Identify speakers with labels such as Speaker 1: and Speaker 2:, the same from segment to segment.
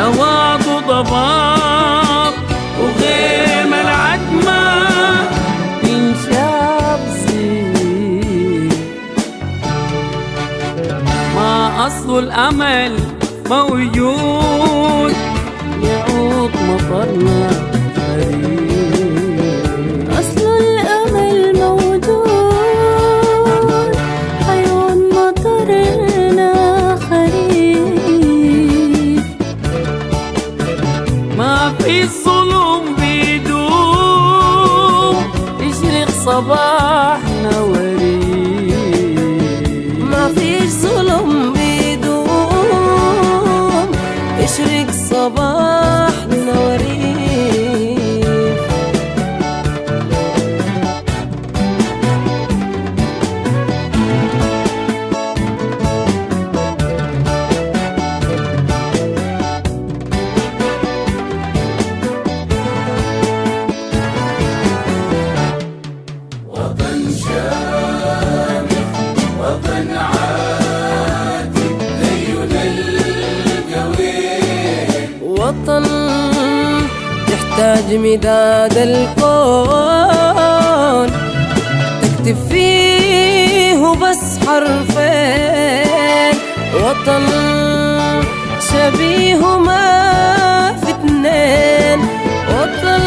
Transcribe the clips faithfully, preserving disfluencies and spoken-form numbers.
Speaker 1: هواته ضباب وغيم العتمة تنشاب زين. ما أصل الأمل موجود يعود مطرنا غريب.
Speaker 2: أصل الأمل موجود عيون مطرنا خريف.
Speaker 1: ما في الظلم بيدوم يشرق صباحنا وريد.
Speaker 2: ما فيش ظلم بيدوم يشرق صباحنا وريد. وطن يحتاج مداد الكون تكتب فيه بس حرفين. وطن شبيه ما في اتنين. وطن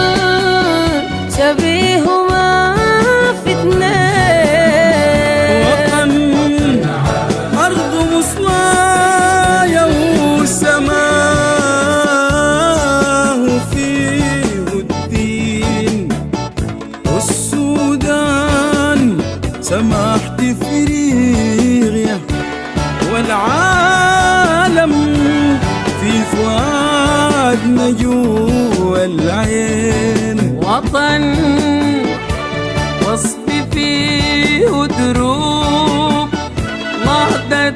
Speaker 2: شبيه ما في اتنين.
Speaker 1: وطن أرض مصلايا وسماه فيه الدين. والسودان سماحة إفريقيا والعالم في فؤادنا جوا العين. وطن وصف فيه دروب نهضة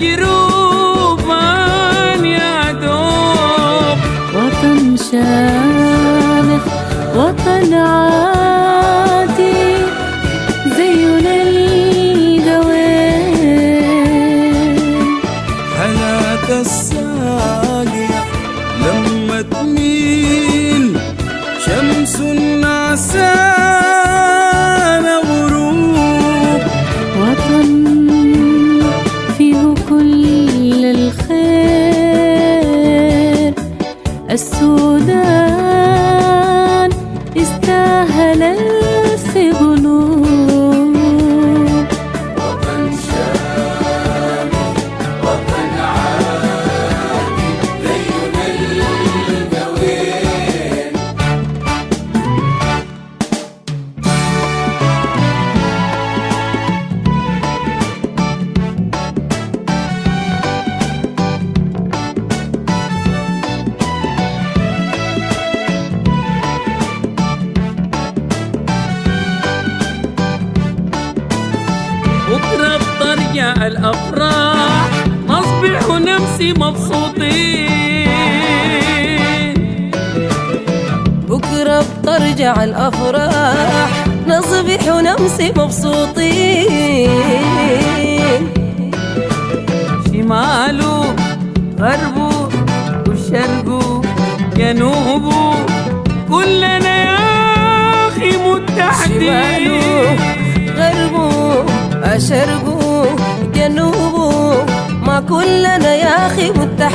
Speaker 1: فجروبان يا دوب.
Speaker 2: وطن شامخ وطن عادي زينا القوين.
Speaker 1: حياة الساقية لما تميل شمس النعسان غروب.
Speaker 2: وطن فيه كل الخير. السودان استاهل ألف قلوب.
Speaker 1: وطن شامخ وطن عادي زينا القوين. بكرة بترجع الأفراح نصبح ونمسي مبسوطين.
Speaker 2: بكرة بترجع الأفراح نصبح ونمسي مبسوطين.
Speaker 1: شماله غربه وشرقه جنوبه كلنا يا أخي متحدين.
Speaker 2: شماله غربه شرقه جنوبه ما كلنا يا أخي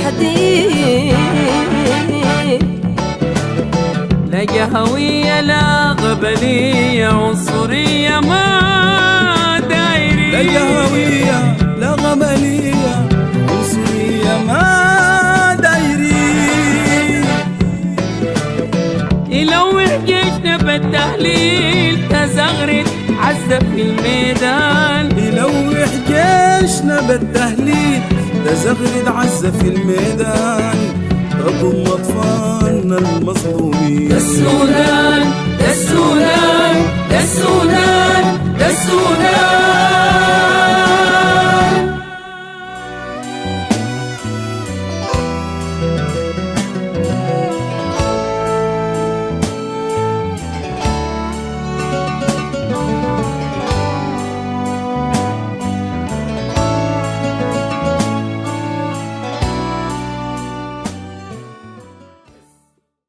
Speaker 2: متحدين.
Speaker 1: لا جهوية لا قبلية عنصرية ما دايرين.
Speaker 3: لا جهوية لا قبلية عنصرية ما دايرين.
Speaker 1: يلوح جيشنا بالتهليل تزغرد عزة في الميدان.
Speaker 3: يلوح جيشنا بالتهليل تزغرد عزة في الميدان. تضم أطفالنا المظلومين.
Speaker 1: السودان السودان السودان